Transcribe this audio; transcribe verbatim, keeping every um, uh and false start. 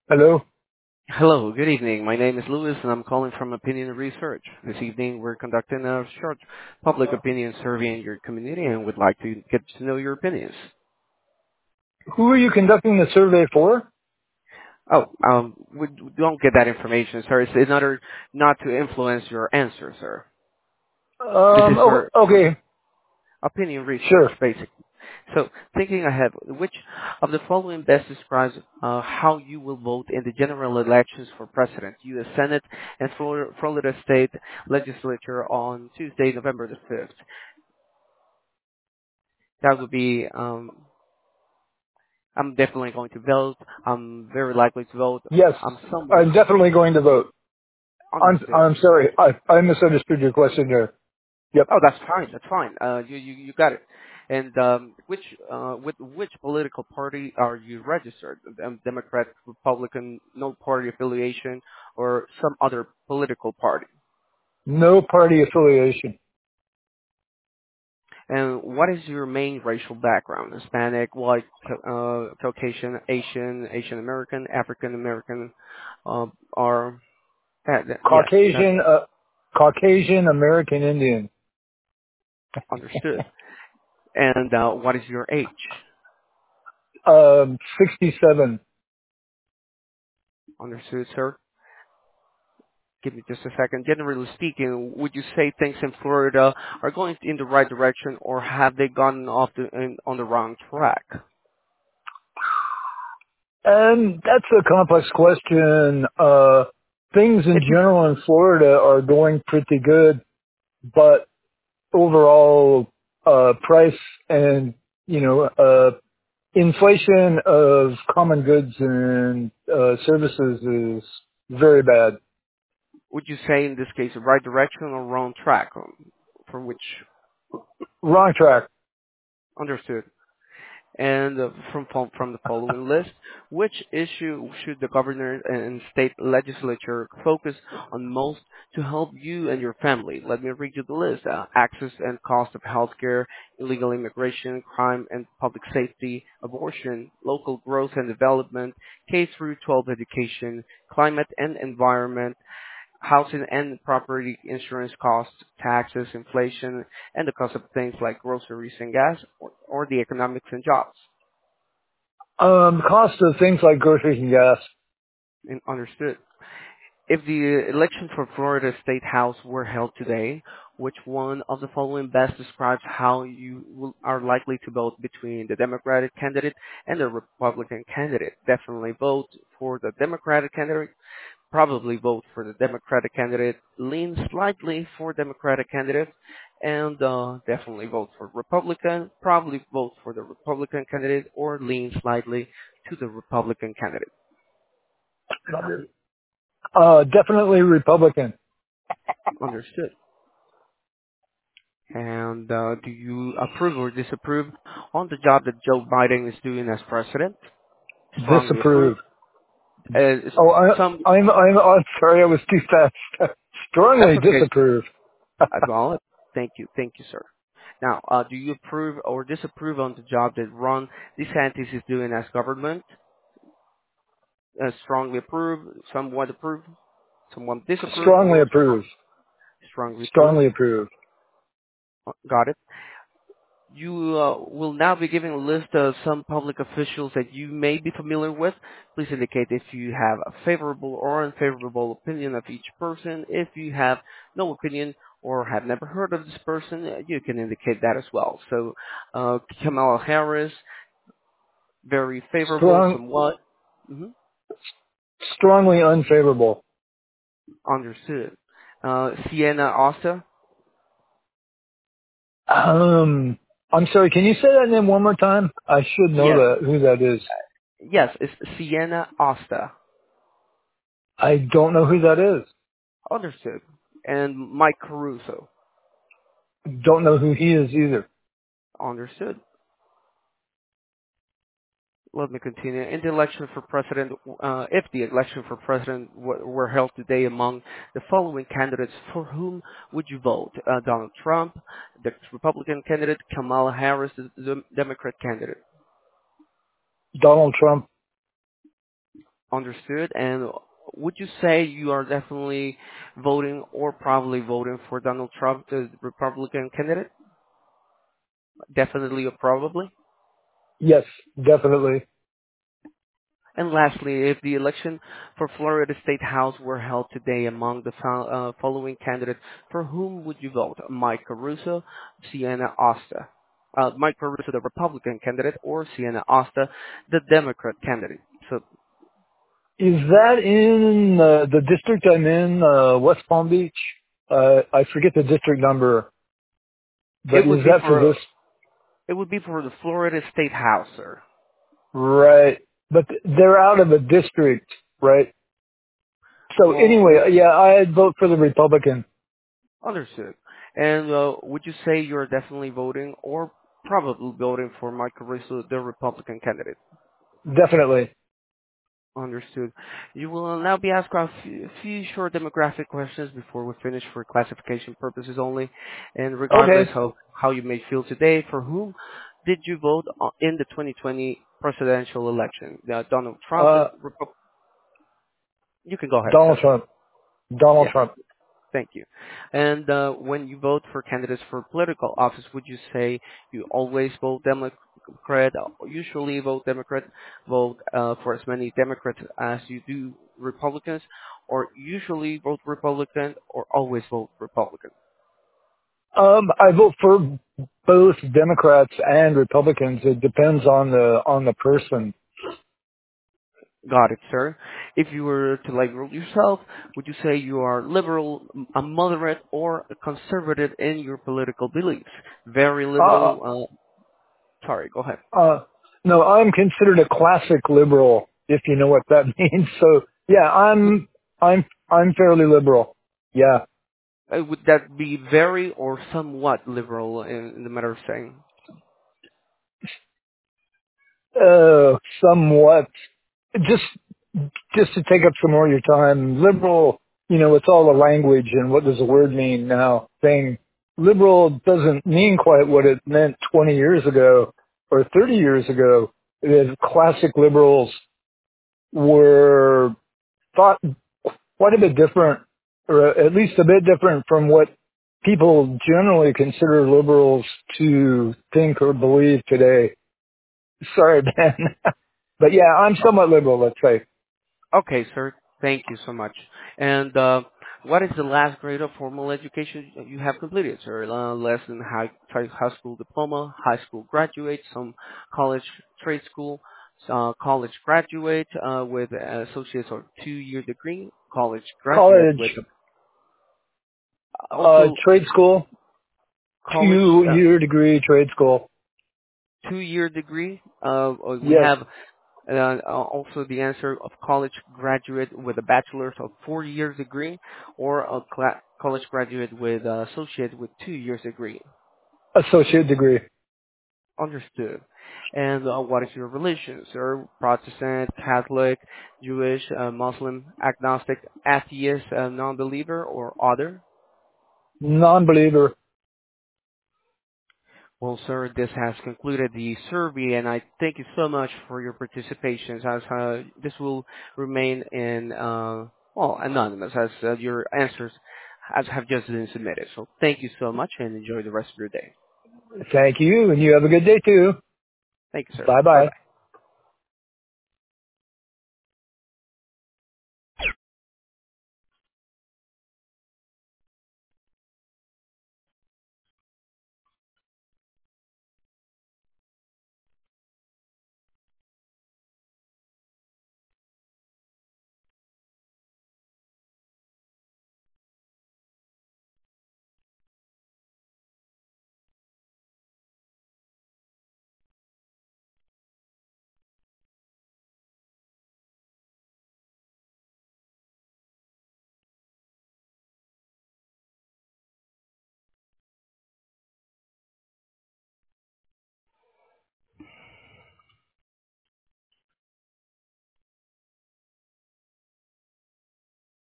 Hello. Hello, good evening. My name is Louis and I'm calling from Opinion Research. This evening we're conducting a short public opinion survey in your community and would like to get to know your opinions. Who are you conducting the survey for? Oh, um, we we don't get that information, sir. It's in order not to influence your answer, sir. This Um. is Oh, for okay. opinion research, Sure. basically. So, thinking ahead, which of the following best describes uh, how you will vote in the general elections for president, U S. Senate, and Florida, Florida State Legislature on Tuesday, November the fifth? That would be, um, I'm definitely going to vote. I'm very likely to vote. Yes, I'm somewhat I'm definitely going to vote. I'm. understood. I'm sorry. I I misunderstood your question there. Yep. Oh, that's fine. That's fine. Uh, you, you, you got it. And um, which, uh, with which political party are you registered? Um, Democrat, Republican, no party affiliation, or some other political party? No party affiliation. And what is your main racial background? Hispanic, white, Ca- uh, Caucasian, Asian, Asian American, African American, uh, or uh, th- yes, that's Caucasian. Uh, Caucasian American Indian. understood. And uh, what is your age? Um. sixty-seven. Understood, sir. Give me just a second. Generally speaking, would you say things in Florida are going in the right direction, or have they gone off the, in, on the wrong track? And that's a complex question. Uh, things in It, general in Florida are going pretty good, but overall, uh, price and you know, uh, inflation of common goods and uh, services is very bad. would you say in this case the right direction or wrong track? um, For which Wrong track. understood. And uh, from fo- from the following list, which issue should the governor and state legislature focus on most to help you and your family? Let me read you the list. Uh, access and cost of healthcare, illegal immigration, crime and public safety, abortion, local growth and development, K through twelve education, climate and environment, housing and property insurance costs, taxes, inflation, and the cost of things like groceries and gas, or, or the economics and jobs. Um, cost of things like groceries and gas. And understood. If the election for Florida State House were held today, which one of the following best describes how you will, are likely to vote between the Democratic candidate and the Republican candidate? Definitely vote for the Democratic candidate, probably vote for the Democratic candidate, lean slightly for Democratic candidate, and uh, definitely vote for Republican, probably vote for the Republican candidate, or lean slightly to the Republican candidate. Uh, definitely Republican. Understood. And uh, do you approve or disapprove on the job that Joe Biden is doing as president? Strongly approve. Disapprove. Uh, Oh, some I, I'm, I'm, I'm sorry, I was too fast. that's Strongly okay. disapprove. As well, thank you, thank you, sir. Now, uh, do you approve or disapprove on the job that Ron DeSantis is doing as government? Uh, strongly approve, somewhat approve, somewhat disapprove, Strongly or strong, approve. strongly approve? Strongly approve. Uh, Got it. You uh, will now be given a list of some public officials that you may be familiar with. Please indicate if you have a favorable or unfavorable opinion of each person. If you have no opinion or have never heard of this person, uh, you can indicate that as well. So, uh, Kamala Harris, very favorable, Strong, somewhat. hmm strongly unfavorable. Understood. Uh, Sienna Osta. Um, I'm sorry, can you say that name one more time? I should know Yes, that, who that is. yes, it's Sienna Osta. I don't know who that is. Understood. And Mike Caruso. Don't know who he is either. Understood. Let me continue. In the election for president, uh, if the election for president w- were held today among the following candidates, for whom would you vote? Uh, Donald Trump, the Republican candidate, Kamala Harris, the the Democrat candidate. Donald Trump. Understood. And would you say you are definitely voting or probably voting for Donald Trump, the Republican candidate? Definitely or probably? Yes, definitely. And lastly, if the election for Florida State House were held today among the fol- uh, following candidates, for whom would you vote? Mike Caruso, Sienna Osta. Uh, Mike Caruso, the Republican candidate, or Sienna Osta, the Democrat candidate. So Is that in uh, the district I'm in, uh, West Palm Beach? Uh, I forget the district number, but it is would be that for for this? it would be for the Florida State House, sir. Right. But they're out of a district, right? So Well, anyway, yeah, I'd vote for the Republican. understood. And uh, would you say you're definitely voting or probably voting for Mike Caruso, the Republican candidate? Definitely. Understood. You will now be asked a few, few short demographic questions before we finish for classification purposes only. And regardless Okay. of how you may feel today, for whom did you vote on- in the twenty twenty presidential election? Uh, Donald Trump, the Uh, Repu- you can go ahead, Donald sir. Trump. Donald Yes. Trump. Thank you. And uh, when you vote for candidates for political office, would you say you always vote Democrat, usually vote Democrat, vote uh, for as many Democrats as you do Republicans, or usually vote Republican, or always vote Republican? Um, I vote for both Democrats and Republicans. It depends on the on the person. Got it, sir. If you were to label yourself, would you say you are liberal, a moderate, or a conservative in your political beliefs? Very Uh, liberal. Uh, sorry, go ahead. uh, no, I'm considered a classic liberal, if you know what that means. So yeah, I'm I'm I'm fairly liberal. Yeah, Uh, would that be very or somewhat liberal in, in the matter of saying? uh, somewhat. Just just to take up some more of your time, liberal, you know, it's all a language and what does the word mean now? Saying liberal doesn't mean quite what it meant twenty years ago or thirty years ago. The classic liberals were thought quite a bit different, or at least a bit different from what people generally consider liberals to think or believe today. Sorry, Ben. But yeah, I'm somewhat liberal, let's say. Okay, sir. Thank you so much. And uh, what is the last grade of formal education you have completed, sir? Uh, less than high, high high school diploma, high school graduate, some college trade school, uh, college graduate uh, with an associate's or two-year degree, college graduate College, with uh, also trade school, college two uh, year degree trade school. two-year degree. Uh, we Yes, have Uh, also the answer of college graduate with a bachelor's of four years degree or a cla- college graduate with uh, associate with two years degree. associate degree. Understood. And uh, what is your religion, sir? Protestant, Catholic, Jewish, uh, Muslim, agnostic, atheist, uh, non-believer, or other? Non-believer. Well, sir, this has concluded the survey, and I thank you so much for your participation. As uh, this will remain in uh, well anonymous, as uh, your answers has have just been submitted. So thank you so much, and enjoy the rest of your day. Thank you, and you have a good day too. Thank you, sir. Bye Bye bye. bye.